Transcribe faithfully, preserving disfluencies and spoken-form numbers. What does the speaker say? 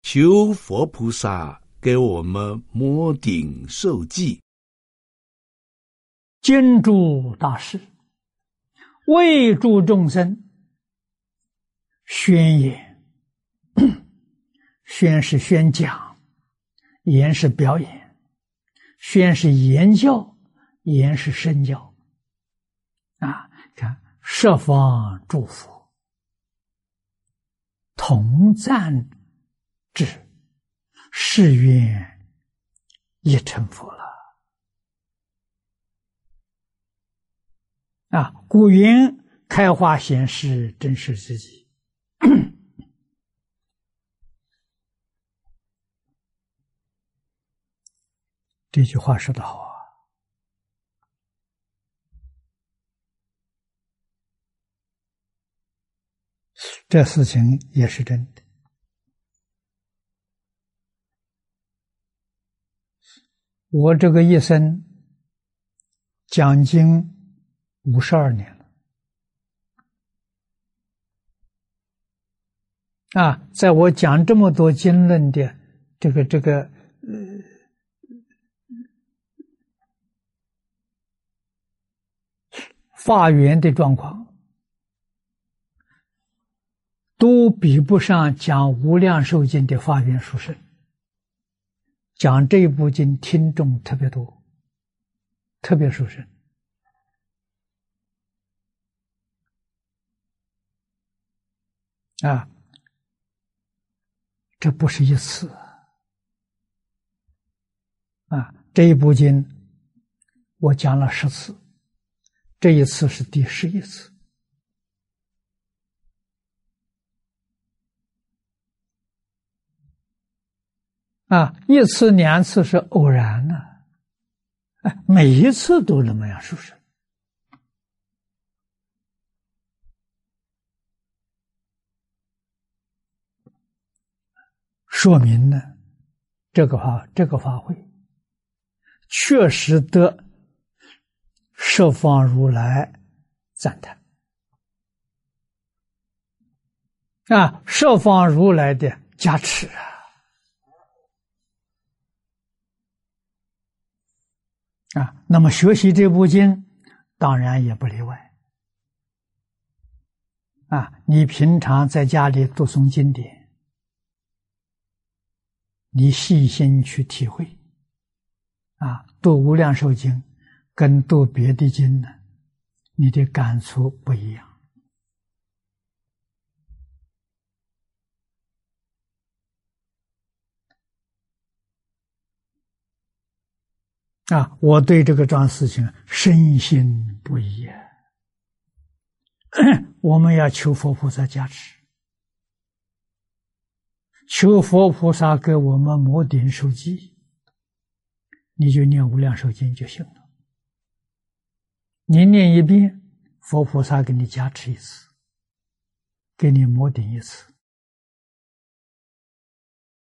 求佛菩萨给我们摩顶受记。 经诸大士，为诸众生宣言。宣是宣讲，言是表演，宣是言教，言是身教。啊，看十方诸佛同赞之，誓愿一成佛了。啊，古云开化显示真实自己。这句话说得好啊！这事情也是真的。我这个一生讲经五十二年了啊！在我讲这么多经论的这个这个呃。法缘的状况都比不上讲无量寿经的法缘殊胜。讲这部经听众特别多，特别殊胜啊！这不是一次啊！这一部经我讲了十次。这一次是第十一次啊，一次两次是偶然呢、啊，每一次都那么样殊胜，说明呢，这个法这个法会确实得十方如来赞叹啊，十方如来的加持啊啊！那么学习这部经，当然也不例外啊。你平常在家里读诵经典，你细心去体会啊，读无量寿经跟读别的经呢，你的感触不一样。啊，我对这个桩事情深信不疑啊！我们要求佛菩萨加持，求佛菩萨给我们摩顶受记，你就念无量寿经就行了。你念一遍，佛菩萨给你加持一次，给你摩顶一次。